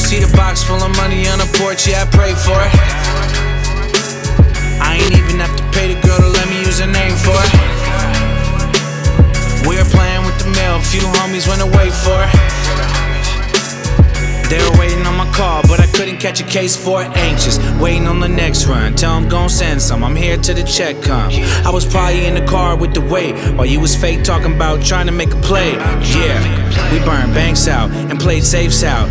See the box full of money on the porch, yeah, I prayed for it. I ain't even have to pay the girl to let me use her name for it. We were playing with the mail, a few homies went away for it. They were waiting on my call, but I couldn't catch a case for it. Anxious, waiting on the next run. Tell them gon' send some, I'm here till the check come. I was probably in the car with the weight, while you was fake talking about trying to make a play. Yeah, we burned banks out and played safes out.